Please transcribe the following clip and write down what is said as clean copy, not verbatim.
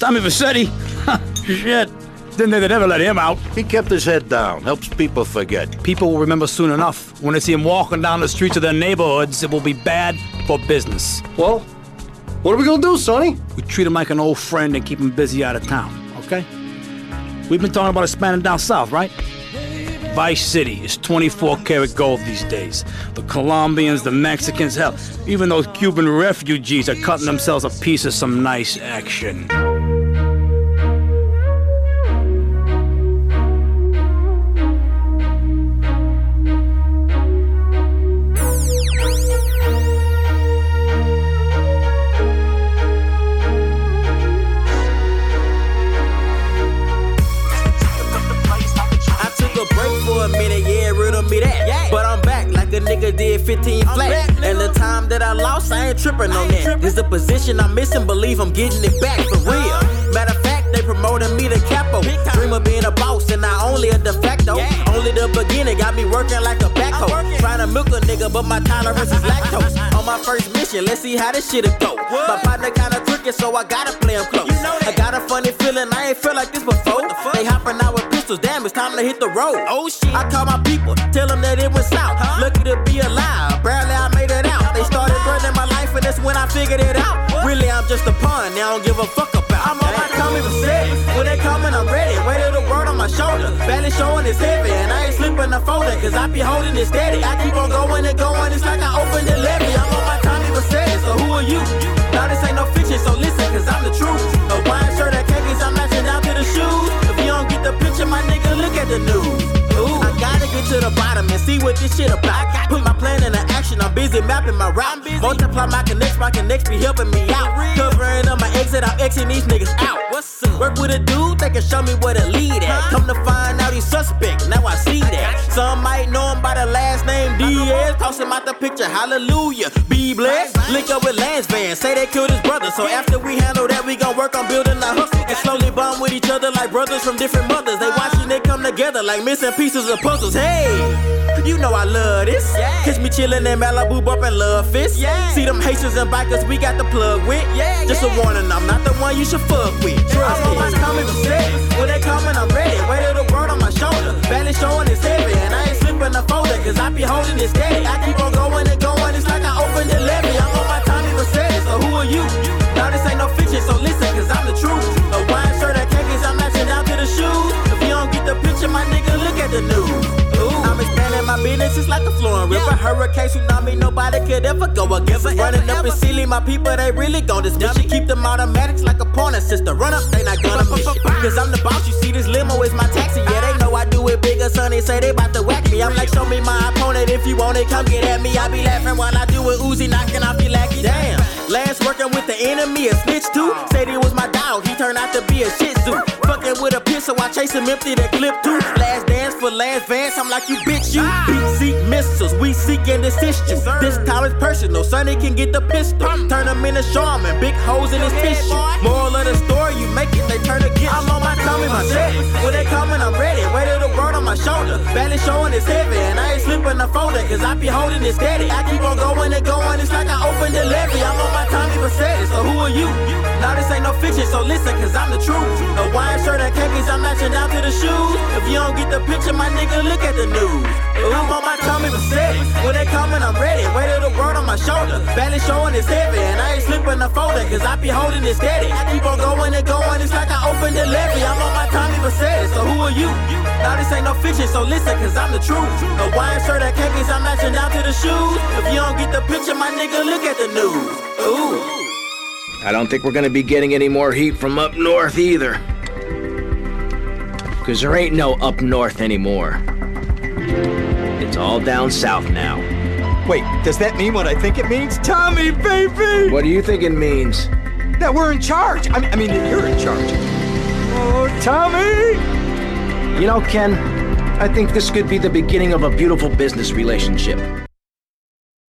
Tommy Vercetti? Shit. Didn't they never let him out? He kept his head down, helps people forget. People will remember soon enough. When they see him walking down the streets of their neighborhoods, it will be bad for business. Well, what are we gonna do, Sonny? We treat him like an old friend and keep him busy out of town, okay? We've been talking about expanding down south, right? Vice City is 24-karat gold these days. The Colombians, the Mexicans, hell, even those Cuban refugees are cutting themselves a piece of some nice action. But I'm back like a nigga did 15 flat. And the time that I lost, I ain't tripping on that. This the position I'm missing, believe I'm getting it back for real. Matter of fact, they promoting me to capo. Dream of being a boss and not only a de facto. Only the beginning got me working like a backhoe. Trying to milk a nigga, but my tolerance is lactose. On my first mission, let's see how this shit'll go. My partner kinda crooked, so I gotta play him close. I got a funny feeling, I ain't felt like this before. They hopping out with pistols, damn, it's time to hit the road. Oh shit, I call my people, tell them that it was south. Lucky to be alive, barely I made it out. They started threatening my life and that's when I figured it out. Really, I'm just a pawn, they don't give a fuck about. I'm on my Tommy Vercetti, when they coming, I'm ready. Weight of the world on my shoulder, barely showing it's heavy. And I ain't slipping the folder, cause I be holding it steady. I keep on going and going, it's like I opened the levee. I'm on my Tommy Vercetti, so who are you? Now this ain't no fiction, so listen, cause I'm the truth. A wine shirt and khakis, I'm matching down to the shoes. If you don't get the picture, my nigga, look at the news. Ooh, I gotta get to the bottom and see what this shit about. Put my plan into action, I'm busy mapping my route. Multiply my connects be helping me out. Covering up my exit, I'm Xing these niggas out. What's up? Work with a dude, they can show me where to lead at. Come to find out he's suspect, now I see that. Some might know him by the last name Diaz. Toss him out the picture, hallelujah, be blessed. Link up with Lance Van, say they killed his brother. So after we handle that, we gon' work on building a hustle. And slowly bond with each other like brothers from different mothers. They watching it come together like missing pieces of puzzles. Hey, you know I love this. Catch me chillin' in Malibu, bumpin' Love Fist. See them Haitians and bikers we got the plug with. Just a warning, I'm not the one you should fuck with. I'm on my Tommy Vercetti, when they coming, I'm ready. Weight of the world on my shoulder, barely showing it's heavy. And I ain't slipping the folder, cause I be holding it steady. I keep on going and going, it's like I opened the levee. I'm on my Tommy Vercetti, so who are you? Now this ain't no fiction, so listen, cause I'm the truth. A wine shirt and khakis, I'm matching down to the shoes. If you don't get the picture, my nigga, look at the news. I'm expanding my business, it's like a flowing river. Hurricane, tsunami, nobody could ever go against it. Running up and silly, my people, they really gon' dismiss you. Keep them automatics like a porn sister. Run up, they not gonna miss you. Cause I'm the boss, you see this limo is my taxi. Yeah, they know I do it bigger, son, they say they bout to whack me. I'm like, show me my opponent, if you want it, come get at me. I be laughing while I do it, Uzi knocking off your lackey. Damn, Lance working with the enemy, a snitch too. Said he was my dog, he turned out to be a shih tzu. Fucking with a pistol, I chase him empty, the clip too. Last dance for Lance Vance, I'm like, you bitch, you. Beat seek missiles, we seek and assist you. This time is personal, Sonny can get the pistol. Turn him into Charmin, big holes in his tissue. Moral of the story, you make it, they turn against you. I'm on my Tommy Vercetti, when they coming, I'm ready. Weight of the world on my shoulder, barely showing it's heavy. And I ain't slipping the folder, cause I be holding it steady. I keep on going and going, it's like I opened the levee. I'm on my Tommy Vercetti, so who are you? Now this ain't no fiction, so listen, cause I'm the truth. A wine shirt and khakis, I'm matching down to the shoes. If you don't get the picture, my nigga, look at the news. I'm on my Tommy Vercetti, when they coming, I'm ready. Weight of the world on my shoulder, barely showing it's heavy. And I ain't slipping the folder, cause I be holding it steady. I keep on going and going, it's like I opened the levee. I'm on my Tommy Vercetti, so who are you? Now this ain't no fiction, so listen, cause I'm the truth. A wine shirt and khakis, I'm matching down to the shoes. If you don't get the picture, my nigga, look at the news. Ooh. I don't think we're gonna be getting any more heat from up north either. Cause there ain't no up north anymore. It's all down south now. Wait, does that mean what I think it means? Tommy, baby! What do you think it means? That we're in charge. I mean that you're in charge. Oh, Tommy! You know, Ken, I think this could be the beginning of a beautiful business relationship.